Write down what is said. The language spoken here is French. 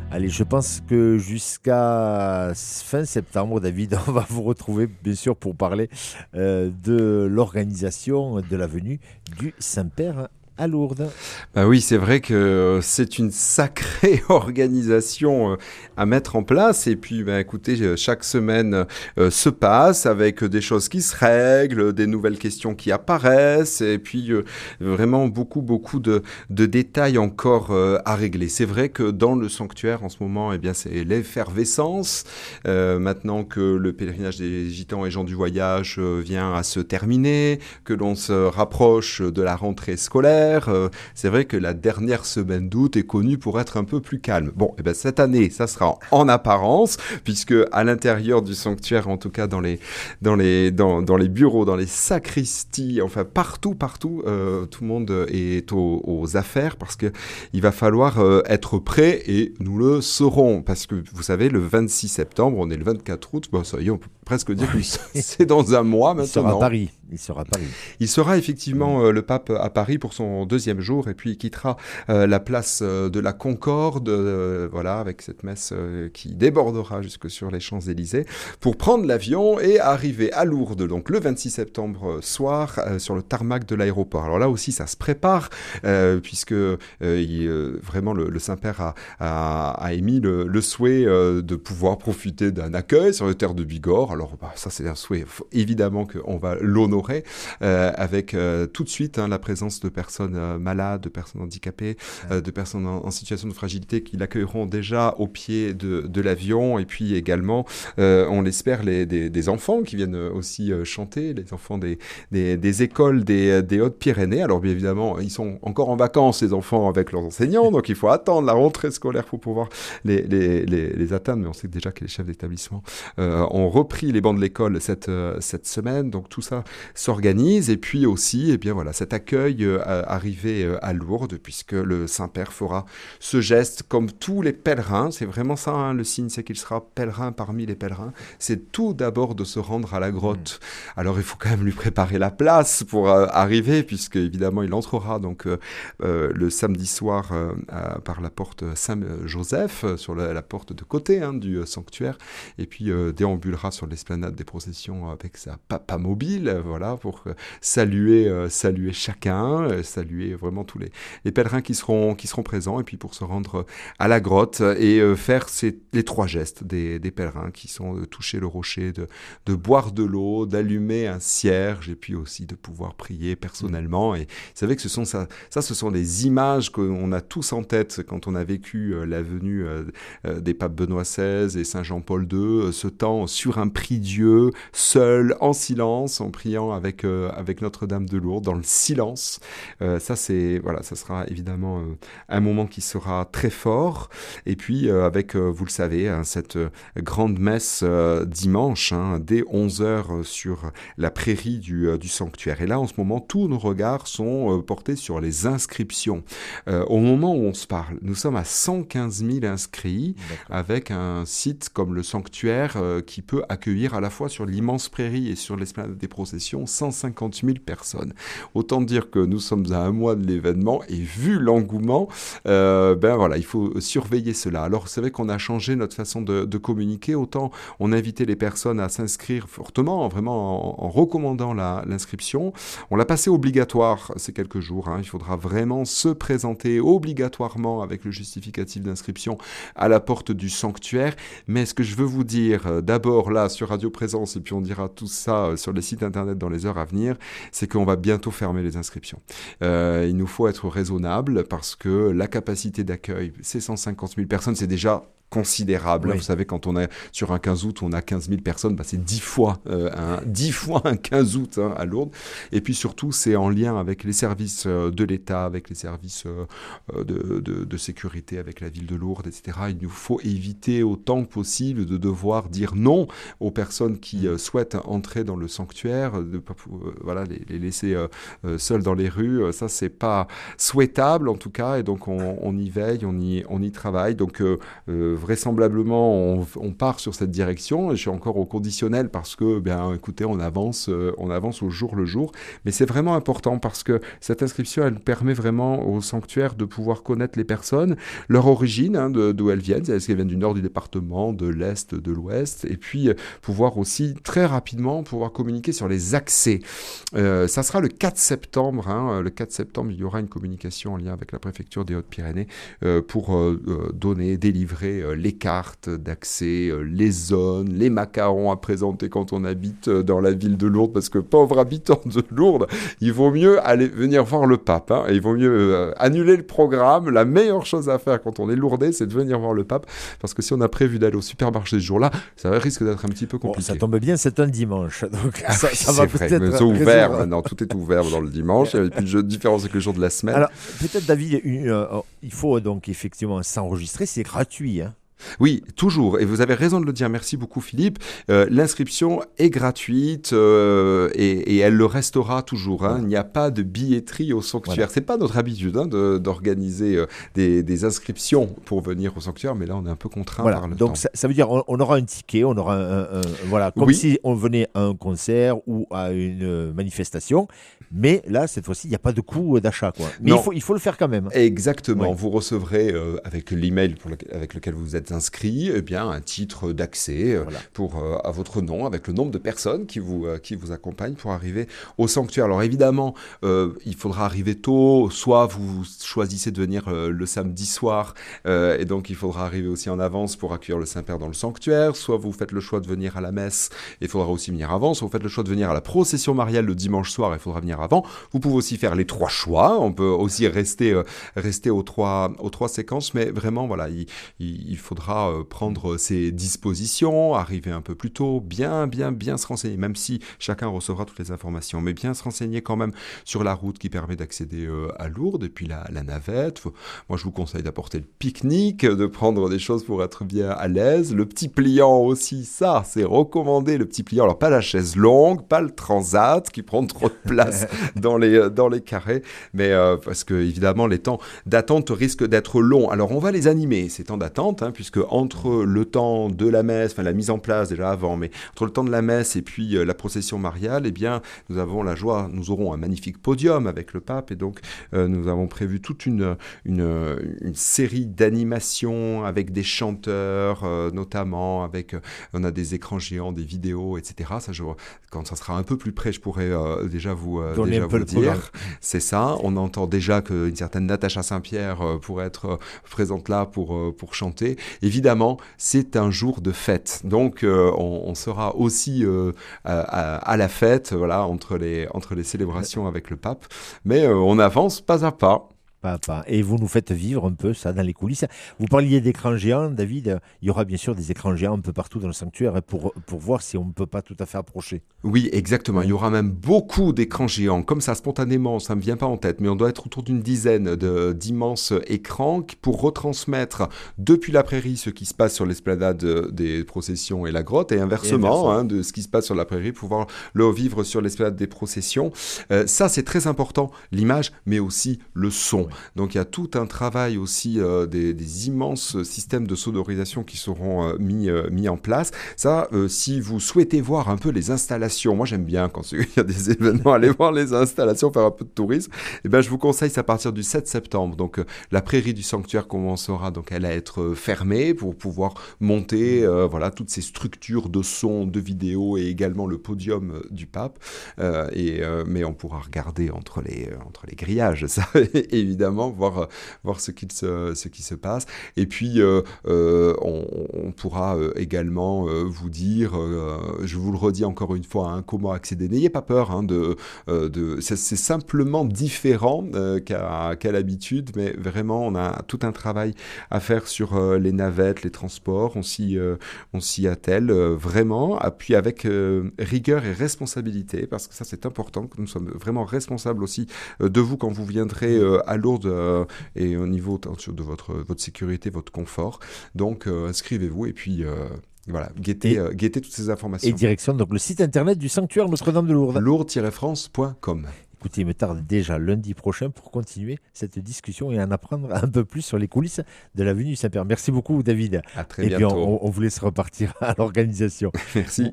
Allez, je pense que jusqu'à fin septembre, David, on va vous retrouver, bien sûr, pour parler de l'organisation de la venue du Saint-Père à Lourdes. Bah oui, c'est vrai que c'est une sacrée organisation à mettre en place. Et puis, bah, écoutez, chaque semaine se passe avec des choses qui se règlent, des nouvelles questions qui apparaissent, et puis vraiment beaucoup de détails encore à régler. C'est vrai que dans le sanctuaire, en ce moment, eh bien, c'est l'effervescence. Maintenant que le pèlerinage des Gitans et gens du voyage vient à se terminer, que l'on se rapproche de la rentrée scolaire, c'est vrai que la dernière semaine d'août est connue pour être un peu plus calme. Bon, et ben cette année, ça sera en apparence, puisque à l'intérieur du sanctuaire, en tout cas dans les bureaux, dans les sacristies, enfin partout, tout le monde est aux affaires, parce que il va falloir être prêt, et nous le serons, parce que vous savez, le 26 septembre, on est le 24 août, bon, ça y est, on peut presque dire que c'est dans un mois Il sera à maintenant. Paris. Il sera à Paris. Il sera effectivement le pape à Paris pour son deuxième jour, et puis il quittera la place de la Concorde, voilà, avec cette messe qui débordera jusque sur les Champs-Élysées, pour prendre l'avion et arriver à Lourdes, donc le 26 septembre soir, sur le tarmac de l'aéroport. Alors là aussi, ça se prépare, puisque vraiment le Saint-Père a émis le souhait de pouvoir profiter d'un accueil sur les terres de Bigorre. Alors bah, ça, c'est un souhait, évidemment qu'on va l'honorer, avec tout de suite la présence de personnes malades, de personnes handicapées, de personnes en situation de fragilité, qui l'accueilleront déjà au pied de l'avion, et puis également, on l'espère, des enfants qui viennent aussi chanter, les enfants des écoles des Hautes-Pyrénées. Alors bien évidemment, ils sont encore en vacances, les enfants, avec leurs enseignants, donc il faut attendre la rentrée scolaire pour pouvoir les atteindre, mais on sait déjà que les chefs d'établissement ont repris les bancs de l'école cette semaine, donc tout ça s'organise. Et puis aussi, eh bien voilà, cet accueil arrivé à Lourdes, puisque le Saint-Père fera ce geste comme tous les pèlerins. C'est vraiment ça, le signe, c'est qu'il sera pèlerin parmi les pèlerins. C'est tout d'abord de se rendre à la grotte. Alors il faut quand même lui préparer la place pour arriver, puisque évidemment il entrera donc le samedi soir par la porte Saint-Joseph, sur la porte de côté du sanctuaire, et puis déambulera sur l'esplanade des processions avec sa papa mobile, voilà, pour saluer chacun, saluer vraiment tous les pèlerins qui seront présents, et puis pour se rendre à la grotte et faire les trois gestes des pèlerins, qui sont de toucher le rocher, de boire de l'eau, d'allumer un cierge, et puis aussi de pouvoir prier personnellement. Et vous savez que ce sont des images qu'on a tous en tête quand on a vécu la venue des papes Benoît XVI et Saint Jean-Paul II, ce temps sur un prie-dieu, seul, en silence, en priant avec Notre-Dame de Lourdes, dans le silence. Ça sera évidemment un moment qui sera très fort. Et puis avec, vous le savez, cette grande messe dimanche, dès 11h, sur la prairie du sanctuaire. Et là, en ce moment, tous nos regards sont portés sur les inscriptions. Au moment où on se parle, nous sommes à 115 000 inscrits, avec un site comme le sanctuaire qui peut accueillir à la fois sur l'immense prairie et sur l'esplanade des processions 150 000 personnes. Autant dire que nous sommes à un mois de l'événement, et vu l'engouement, il faut surveiller cela. Alors c'est vrai qu'on a changé notre façon de communiquer. Autant on invitait les personnes à s'inscrire fortement, vraiment en recommandant l'inscription. On l'a passé obligatoire ces quelques jours. Il faudra vraiment se présenter obligatoirement avec le justificatif d'inscription à la porte du sanctuaire. Mais ce que je veux vous dire, d'abord là sur Radio Présence, et puis on dira tout ça sur les sites internet dans les heures à venir, c'est qu'on va bientôt fermer les inscriptions. Il nous faut être raisonnable, parce que la capacité d'accueil, c'est 150 000 personnes, c'est déjà considérable. Oui. Vous savez, quand on est sur un 15 août, on a 15 000 personnes, c'est 10 fois un 15 août à Lourdes. Et puis surtout, c'est en lien avec les services de l'État, avec les services de sécurité, avec la ville de Lourdes, etc. Il nous faut éviter autant que possible de devoir dire non aux personnes qui souhaitent entrer dans le sanctuaire, de les laisser seuls dans les rues. Ça, c'est pas souhaitable en tout cas, et donc on y veille, on y travaille. Donc vraisemblablement, on part sur cette direction. Je suis encore au conditionnel parce que, bien, écoutez, on avance au jour le jour. Mais c'est vraiment important parce que cette inscription, elle permet vraiment au sanctuaire de pouvoir connaître les personnes, leur origine, hein, d'où elles viennent. Est-ce qu'elles viennent du nord du département, de l'est, de l'ouest, et puis pouvoir aussi très rapidement pouvoir communiquer sur les accès. Ça sera le 4 septembre. Hein, le 4 septembre, il y aura une communication en lien avec la préfecture des Hautes-Pyrénées pour délivrer les cartes d'accès, les zones, les macarons à présenter quand on habite dans la ville de Lourdes, parce que pauvres habitants de Lourdes, il vaut mieux aller venir voir le pape, hein, et il vaut mieux annuler le programme. La meilleure chose à faire quand on est lourdais, c'est de venir voir le pape, parce que si on a prévu d'aller au supermarché ce jour-là, ça risque d'être un petit peu compliqué. Bon, ça tombe bien, c'est un dimanche, donc ça va peut-être... C'est ouvert maintenant, tout est ouvert dans le dimanche, il n'y a plus de différence avec le jour de la semaine. Alors, peut-être David, il faut donc effectivement s'enregistrer, c'est gratuit, hein. Oui, toujours. Et vous avez raison de le dire. Merci beaucoup, Philippe. L'inscription est gratuite et elle le restera toujours. Hein. Il n'y a pas de billetterie au sanctuaire. Voilà. C'est pas notre habitude d'organiser des inscriptions pour venir au sanctuaire, mais là, on est un peu contraint par le temps. Donc, ça veut dire on aura un ticket, on aura voilà, comme si on venait à un concert ou à une manifestation. Mais là, cette fois-ci, il n'y a pas de coût d'achat, quoi. Mais il faut le faire quand même. Exactement. Oui. Vous recevrez avec l'email avec lequel vous êtes inscrit, eh bien, un titre d'accès à votre nom, avec le nombre de personnes qui vous accompagnent pour arriver au sanctuaire. Alors évidemment, il faudra arriver tôt, soit vous choisissez de venir le samedi soir, et donc il faudra arriver aussi en avance pour accueillir le Saint-Père dans le sanctuaire, soit vous faites le choix de venir à la messe, il faudra aussi venir avant, soit vous faites le choix de venir à la procession mariale le dimanche soir, il faudra venir avant. Vous pouvez aussi faire les 3 choix, on peut aussi rester aux trois séquences, mais vraiment, voilà, il faudra prendre ses dispositions, arriver un peu plus tôt, bien se renseigner, même si chacun recevra toutes les informations, mais bien se renseigner quand même sur la route qui permet d'accéder à Lourdes, et puis la navette. Moi, je vous conseille d'apporter le pique-nique, de prendre des choses pour être bien à l'aise. Le petit pliant aussi, ça, c'est recommandé, le petit pliant. Alors, pas la chaise longue, pas le transat qui prend trop de place dans les carrés, mais parce que, évidemment, les temps d'attente risquent d'être longs. Alors, on va les animer, ces temps d'attente, hein, puisque entre le temps de la messe, enfin la mise en place déjà avant, mais entre le temps de la messe et puis la procession mariale, eh bien, nous avons la joie, nous aurons un magnifique podium avec le pape, et donc nous avons prévu toute une série d'animations avec des chanteurs, notamment on a des écrans géants, des vidéos, etc. Ça, quand ça sera un peu plus près, je pourrais déjà vous dire. C'est ça. On entend déjà qu'une certaine Natacha Saint-Pierre pourrait être présente là pour chanter. Évidemment, c'est un jour de fête. Donc, on sera aussi à la fête, voilà, entre les célébrations avec le pape. Mais on avance pas à pas. Et vous nous faites vivre un peu ça dans les coulisses. Vous parliez d'écrans géants, David. Il y aura bien sûr des écrans géants un peu partout dans le sanctuaire pour voir si on ne peut pas tout à fait approcher. Oui, exactement. Il y aura même beaucoup d'écrans géants. Comme ça, spontanément, ça ne me vient pas en tête, mais on doit être autour d'une dizaine d'immenses écrans pour retransmettre depuis la prairie ce qui se passe sur l'esplanade des processions et la grotte, et inversement, de ce qui se passe sur la prairie, pouvoir le vivre sur l'esplanade des processions. Ça, c'est très important, l'image, mais aussi le son. Donc il y a tout un travail aussi des immenses systèmes de sonorisation qui seront mis en place. Ça, si vous souhaitez voir un peu les installations, moi j'aime bien quand il y a des événements, aller voir les installations, faire un peu de tourisme, et ben, je vous conseille ça à partir du 7 septembre. Donc la prairie du sanctuaire commencera donc elle à être fermée pour pouvoir monter toutes ces structures de son, de vidéo, et également le podium du pape. Mais on pourra regarder entre les grillages, ça évidemment, voir ce qui se passe. Et puis, on pourra également vous dire, je vous le redis encore une fois, hein, comment accéder. N'ayez pas peur, hein, c'est simplement différent qu'à l'habitude, mais vraiment, on a tout un travail à faire sur les navettes, les transports. On s'y attelle vraiment, puis avec rigueur et responsabilité, parce que ça, c'est important, que nous sommes vraiment responsables aussi de vous quand vous viendrez à Lourdes, et au niveau de votre sécurité, votre confort. Donc, inscrivez-vous et puis voilà, guettez toutes ces informations. Et direction donc le site internet du sanctuaire Notre-Dame de Lourdes. Lourdes-france.com. Écoutez, il me tarde déjà lundi prochain pour continuer cette discussion et en apprendre un peu plus sur les coulisses de l'avenue Saint-Père. Merci beaucoup, David. À très Et puis, bientôt. on vous laisse repartir à l'organisation. Merci.